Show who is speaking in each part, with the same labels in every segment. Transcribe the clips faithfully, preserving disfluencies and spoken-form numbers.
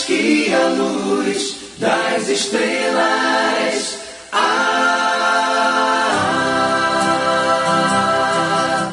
Speaker 1: que a luz das estrelas. Ah,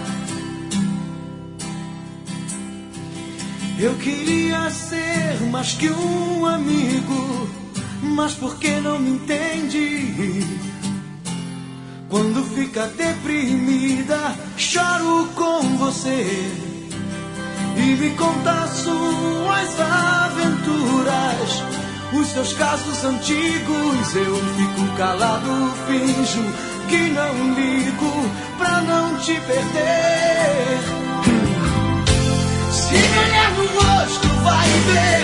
Speaker 1: eu queria ser mais que um amigo, mas por que não me entende? Quando fica deprimida, choro com você e me conta suas aventuras, os seus casos antigos. Eu fico calado, finjo que não ligo pra não te perder. Se me olhar no rosto vai ver